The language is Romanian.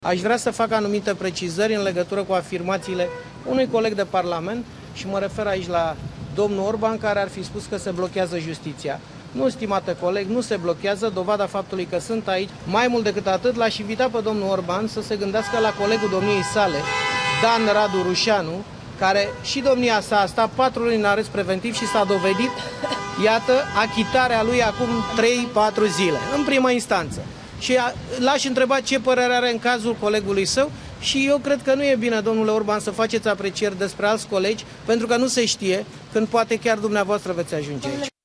Aș vrea să fac anumite precizări în legătură cu afirmațiile unui coleg de Parlament și mă refer aici la domnul Orban, care ar fi spus că se blochează justiția. Nu, stimate coleg, nu se blochează, dovada faptului că sunt aici. Mai mult decât atât, l-aș invita pe domnul Orban să se gândească la colegul domniei sale, Dan Radu Rușanu, care și domnia sa a stat 4 luni în arest preventiv și s-a dovedit, iată, achitarea lui acum 3-4 zile, în prima instanță. Și l-aș întreba ce părere are în cazul colegului său și eu cred că nu e bine, domnule Orban, să faceți aprecieri despre alți colegi, pentru că nu se știe când poate chiar dumneavoastră veți ajunge aici.